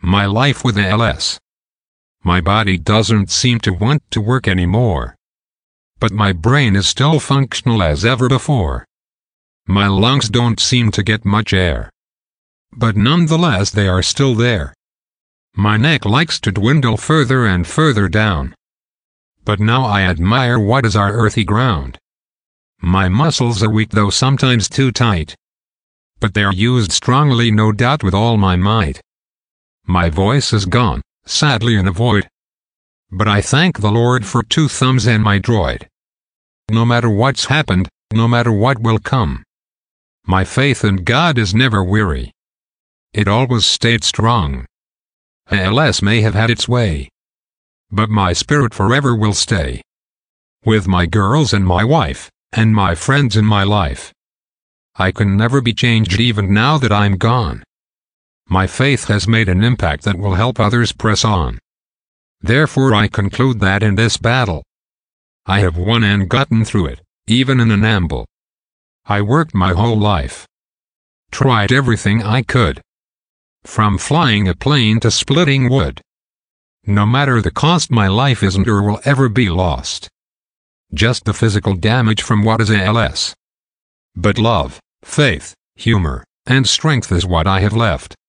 My life with ALS. My body doesn't seem to want to work anymore. But my brain is still functional as ever before. My lungs don't seem to get much air. But nonetheless they are still there. My neck likes to dwindle further and further down. But now I admire what is our earthy ground. My muscles are weak, though sometimes too tight. But they are used strongly, no doubt, with all my might. My voice is gone, sadly in a void. But I thank the Lord for 2 thumbs and my droid. No matter what's happened, no matter what will come, my faith in God is never weary. It always stayed strong. ALS may have had its way, but my spirit forever will stay. With my girls and my wife, and my friends in my life. I can never be changed even now that I'm gone. My faith has made an impact that will help others press on. Therefore I conclude that in this battle, I have won and gotten through it, even in an amble. I worked my whole life. Tried everything I could. From flying a plane to splitting wood. No matter the cost, my life isn't or will ever be lost. Just the physical damage from what is ALS. But love, faith, humor, and strength is what I have left.